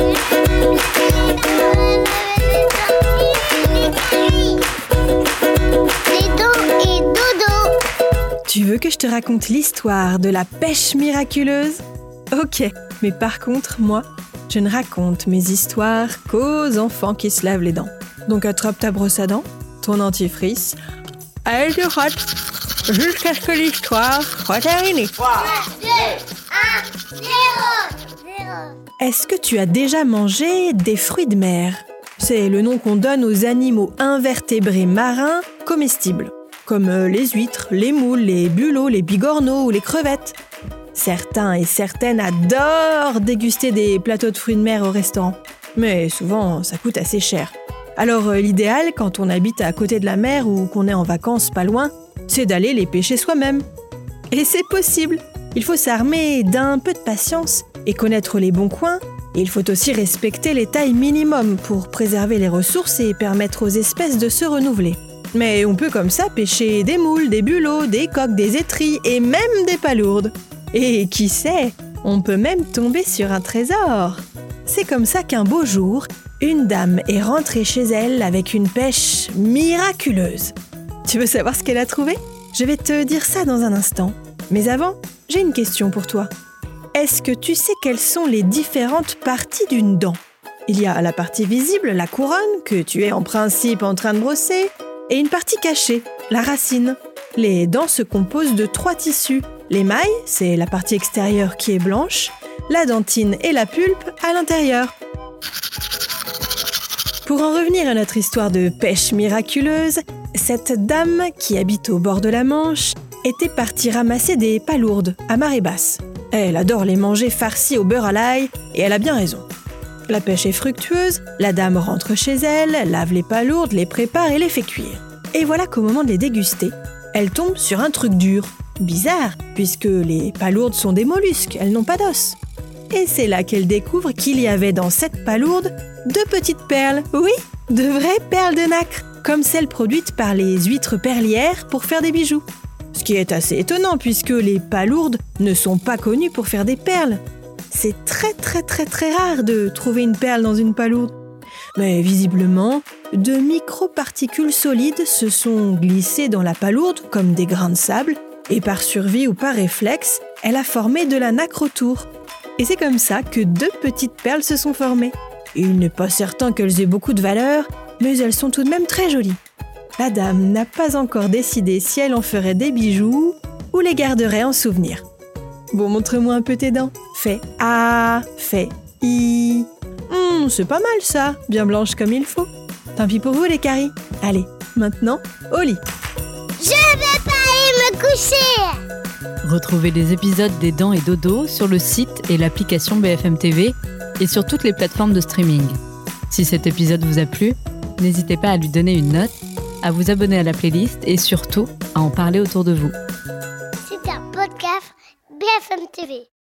Et dodo. Tu veux que je te raconte l'histoire de la pêche miraculeuse ? Ok, mais par contre, moi, je ne raconte mes histoires qu'aux enfants qui se lavent les dents. Donc attrape ta brosse à dents, ton dentifrice, elle te frotte jusqu'à ce que l'histoire soit terminée. 3, 2, 1, 0. Est-ce que tu as déjà mangé des fruits de mer ? C'est le nom qu'on donne aux animaux invertébrés marins comestibles, comme les huîtres, les moules, les bulots, les bigorneaux ou les crevettes. Certains et certaines adorent déguster des plateaux de fruits de mer au restaurant, mais souvent ça coûte assez cher. Alors l'idéal, quand on habite à côté de la mer ou qu'on est en vacances pas loin, c'est d'aller les pêcher soi-même. Et c'est possible. Il faut s'armer d'un peu de patience et connaître les bons coins. Et il faut aussi respecter les tailles minimum pour préserver les ressources et permettre aux espèces de se renouveler. Mais on peut comme ça pêcher des moules, des bulots, des coques, des étrilles et même des palourdes. Et qui sait, on peut même tomber sur un trésor. C'est comme ça qu'un beau jour, une dame est rentrée chez elle avec une pêche miraculeuse. Tu veux savoir ce qu'elle a trouvé ? Je vais te dire ça dans un instant. Mais avant, j'ai une question pour toi. Est-ce que tu sais quelles sont les différentes parties d'une dent ? Il y a la partie visible, la couronne, que tu es en principe en train de brosser, et une partie cachée, la racine. Les dents se composent de 3 tissus. L'émail, c'est la partie extérieure qui est blanche, la dentine et la pulpe à l'intérieur. Pour en revenir à notre histoire de pêche miraculeuse, cette dame qui habite au bord de la Manche était partie ramasser des palourdes à marée basse. Elle adore les manger farcis au beurre à l'ail et elle a bien raison. La pêche est fructueuse, la dame rentre chez elle, lave les palourdes, les prépare et les fait cuire. Et voilà qu'au moment de les déguster, elle tombe sur un truc dur. Bizarre, puisque les palourdes sont des mollusques, elles n'ont pas d'os. Et c'est là qu'elle découvre qu'il y avait dans cette palourde 2 petites perles. Oui, de vraies perles de nacre, comme celles produites par les huîtres perlières pour faire des bijoux. Ce qui est assez étonnant puisque les palourdes ne sont pas connues pour faire des perles. C'est très rare de trouver une perle dans une palourde. Mais visiblement, de microparticules solides se sont glissées dans la palourde comme des grains de sable et par survie ou par réflexe, elle a formé de la nacre autour. Et c'est comme ça que 2 petites perles se sont formées. Il n'est pas certain qu'elles aient beaucoup de valeur, mais elles sont tout de même très jolies. La dame n'a pas encore décidé si elle en ferait des bijoux ou les garderait en souvenir. Bon, montre-moi un peu tes dents. Fais A, fais I. C'est pas mal ça, bien blanche comme il faut. Tant pis pour vous les caries. Allez, maintenant, au lit. Je vais pas aller me coucher. Retrouvez les épisodes des Dents et Dodo sur le site et l'application BFM TV et sur toutes les plateformes de streaming. Si cet épisode vous a plu, n'hésitez pas à lui donner une note, à vous abonner à la playlist et surtout à en parler autour de vous. C'est un podcast BFM TV.